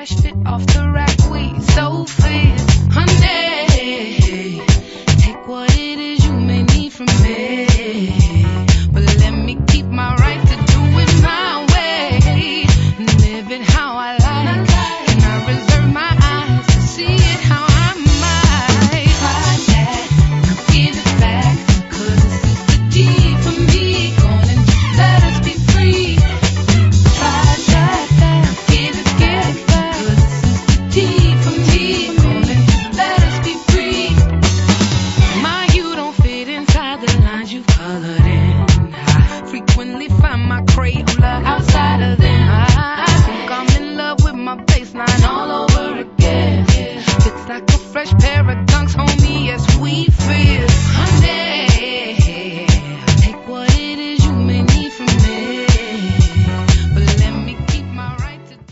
fresh fit off the rack. We so fierce, honey. Take what it is you may need from me, but let me keep my right to do it my way, and live it how I like. And I reserve my eyes to see it how I might. Try that, now give it back, 'cause this is the G for me. Go on and let us be free. Try that, now give it back, 'cause this is the G for me. Go on and let us be free. My you don't fit inside the lines you've colored in. I frequently find my Crayola outside of them. I think I'm in love with my baseline all over again. It's like a fresh pair of